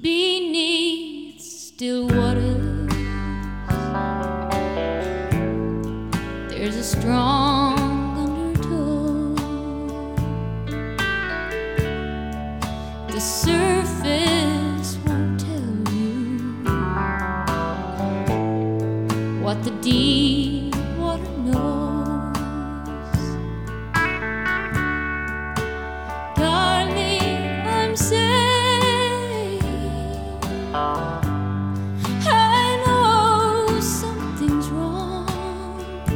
beneath still waters. There's a strong undertow. The surface won't tell you what the deep water knows. Darling, I'm saying I know something's wrong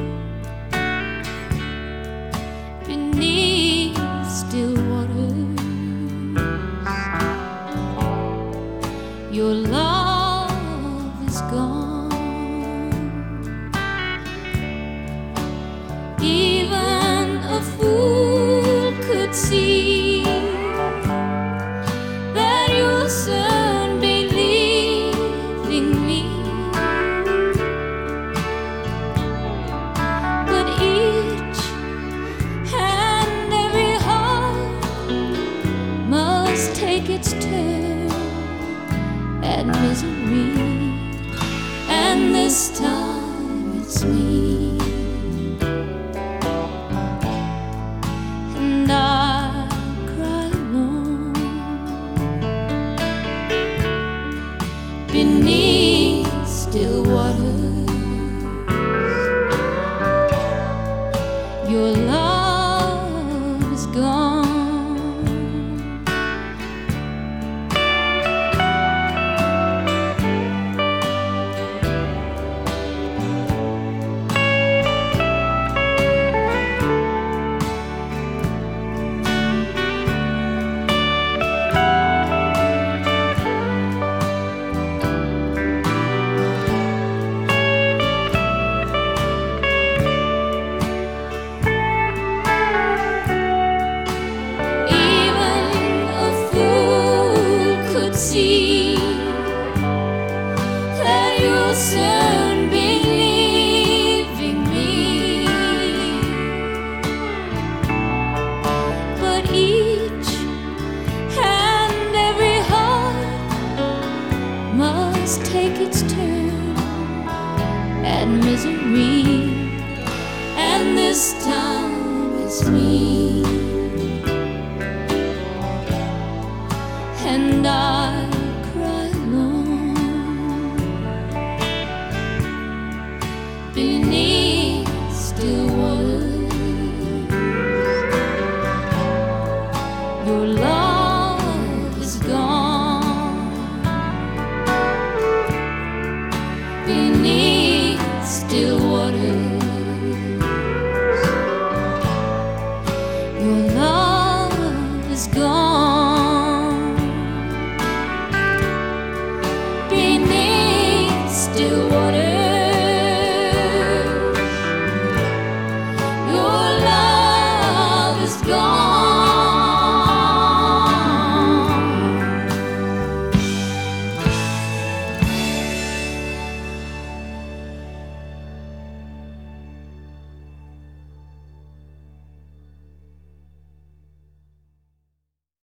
beneath still waters. Your love is gone. Even a fool could see that you'll soon be leaving me. But each and every heart must take its turn at misery, and this time it's me. And I cry alone beneath still waters. Your love is gone. See that you'll soon be leaving me. But each and every heart must take its turn at misery, and this time it's me. And I cry alone beneath still waters. Your love is gone beneath still waters. Your love